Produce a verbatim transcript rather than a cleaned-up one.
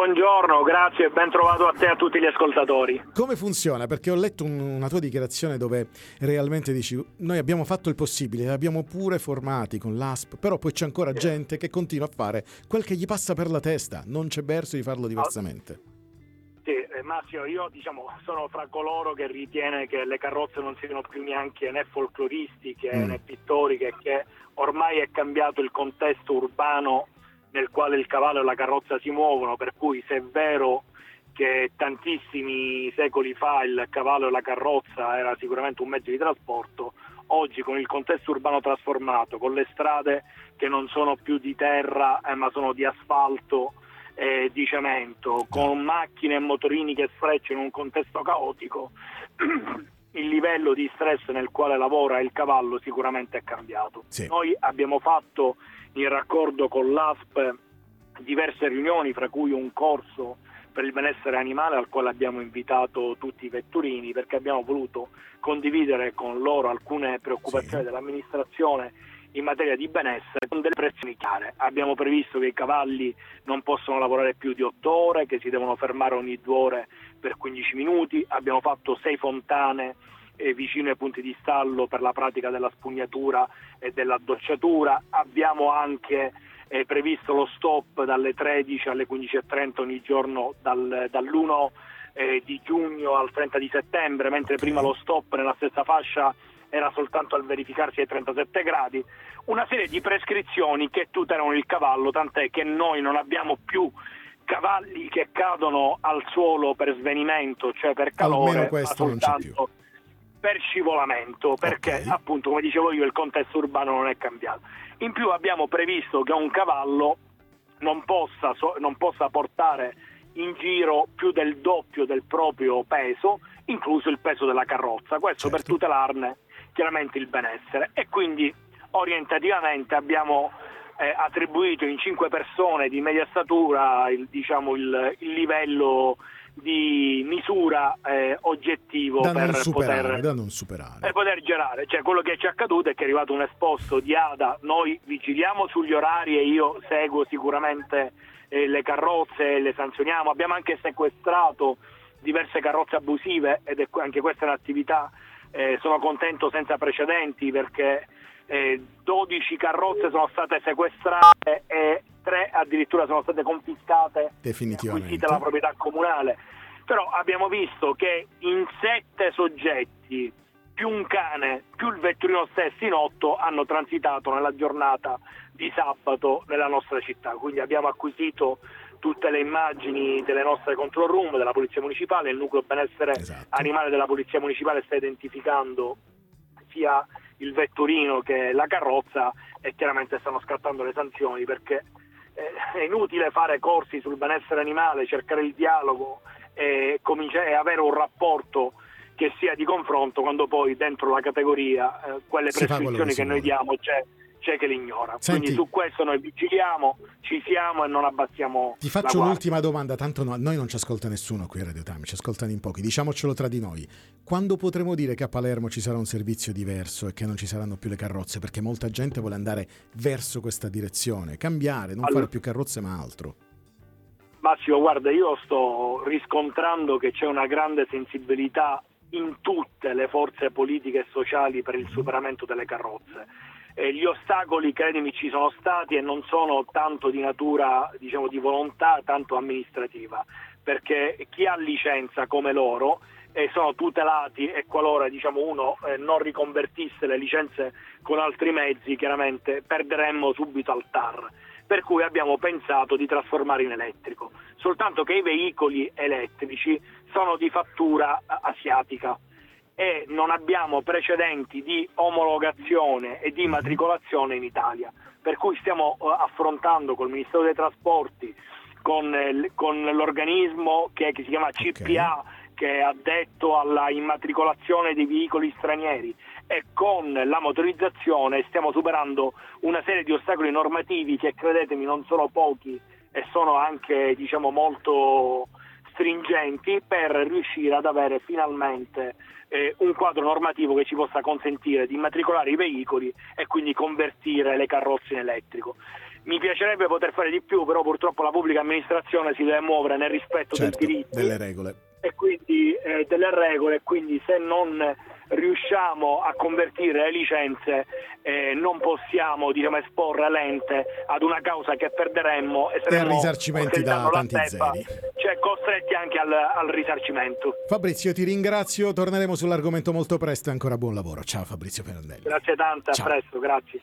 buongiorno, grazie e ben trovato a te e a tutti gli ascoltatori. Come funziona? Perché ho letto un, una tua dichiarazione dove realmente dici noi abbiamo fatto il possibile, abbiamo pure formati con l'A S P, però poi c'è ancora gente che continua a fare quel che gli passa per la testa, non c'è verso di farlo diversamente. Sì, eh, Massimo, io diciamo sono fra coloro che ritiene che le carrozze non siano più neanche né folcloristiche mm. né pittoriche, che ormai è cambiato il contesto urbano nel quale il cavallo e la carrozza si muovono, per cui se è vero che tantissimi secoli fa il cavallo e la carrozza era sicuramente un mezzo di trasporto, oggi con il contesto urbano trasformato, con le strade che non sono più di terra eh, ma sono di asfalto e di cemento, con macchine e motorini che sfrecciano in un contesto caotico, il livello di stress nel quale lavora il cavallo sicuramente è cambiato. Sì. Noi abbiamo fatto in raccordo con l'A S P diverse riunioni, fra cui un corso per il benessere animale al quale abbiamo invitato tutti i vetturini, perché abbiamo voluto condividere con loro alcune preoccupazioni sì. dell'amministrazione in materia di benessere con delle pressioni chiare. Abbiamo previsto che i cavalli non possono lavorare più di otto ore, che si devono fermare ogni due ore per quindici minuti, abbiamo fatto sei fontane eh, vicino ai punti di stallo per la pratica della spugnatura e dell'addocciatura, abbiamo anche eh, previsto lo stop dalle tredici alle quindici e trenta ogni giorno dal, dall'primo eh, di giugno al trenta di settembre, mentre prima lo stop nella stessa fascia era soltanto al verificarsi ai trentasette gradi, una serie di prescrizioni che tutelano il cavallo, tant'è che noi non abbiamo più cavalli che cadono al suolo per svenimento, cioè per calore, ma soltanto per scivolamento, perché okay. appunto, come dicevo io, il contesto urbano non è cambiato. In più abbiamo previsto che un cavallo non possa, non possa portare in giro più del doppio del proprio peso, incluso il peso della carrozza, questo certo. per tutelarne chiaramente il benessere, e quindi orientativamente abbiamo eh, attribuito in cinque persone di media statura il, diciamo, il, il livello di misura eh, oggettivo da per non superare, poter, da non superare. per poter girare. Cioè, quello che ci è accaduto è che è arrivato un esposto di ADA, noi vigiliamo sugli orari e io seguo sicuramente eh, le carrozze, le sanzioniamo, abbiamo anche sequestrato diverse carrozze abusive ed è anche questa è un'attività Eh, sono contento senza precedenti, perché eh, dodici carrozze sono state sequestrate e tre addirittura sono state confiscate e acquisite alla proprietà comunale. Però abbiamo visto che in sette soggetti più un cane più il vetturino stesso in otto hanno transitato nella giornata di sabato nella nostra città, quindi abbiamo acquisito tutte le immagini delle nostre control room della Polizia Municipale, il nucleo benessere esatto. animale della Polizia Municipale sta identificando sia il vetturino che la carrozza e chiaramente stanno scattando le sanzioni, perché eh, è inutile fare corsi sul benessere animale, cercare il dialogo e cominciare e avere un rapporto che sia di confronto quando poi dentro la categoria eh, quelle si prescrizioni che, che noi diamo c'è c'è che l'ignora. Senti, quindi su questo noi vigiliamo, ci siamo e non abbassiamo ti faccio un'ultima domanda, tanto no, noi non ci ascolta nessuno qui a Radio Time, ci ascoltano in pochi, diciamocelo tra di noi. Quando potremo dire che a Palermo ci sarà un servizio diverso e che non ci saranno più le carrozze? Perché molta gente vuole andare verso questa direzione, cambiare, non allora, fare più carrozze ma altro. Massimo, guarda, io sto riscontrando che c'è una grande sensibilità in tutte le forze politiche e sociali per il superamento delle carrozze. Eh, gli ostacoli, credimi, ci sono stati e non sono tanto di natura, diciamo, di volontà, tanto amministrativa, perché chi ha licenza come loro eh, sono tutelati e qualora, diciamo, uno eh, non riconvertisse le licenze con altri mezzi, chiaramente perderemmo subito al T A R. Per cui abbiamo pensato di trasformare in elettrico, soltanto che i veicoli elettrici sono di fattura asiatica e non abbiamo precedenti di omologazione e di matricolazione in Italia, per cui stiamo affrontando col Ministero dei Trasporti, con, con l'organismo che, che si chiama C P A, okay. che è addetto alla immatricolazione dei veicoli stranieri, e con la motorizzazione stiamo superando una serie di ostacoli normativi che, credetemi, non sono pochi e sono anche, diciamo, molto stringenti, per riuscire ad avere finalmente eh, un quadro normativo che ci possa consentire di immatricolare i veicoli e quindi convertire le carrozze in elettrico. Mi piacerebbe poter fare di più, però purtroppo la pubblica amministrazione si deve muovere nel rispetto certo, dei diritti, delle regole. E quindi eh, delle regole, quindi se non riusciamo a convertire le licenze eh, non possiamo, diciamo, esporre l'ente ad una causa che perderemmo e saremmo, e a risarcimenti da tanti steppa, zeri, cioè costretti anche al, al risarcimento. Fabrizio, ti ringrazio, torneremo sull'argomento molto presto e ancora buon lavoro. Ciao Fabrizio Pirandelli. Grazie tante, a Ciao. presto, grazie.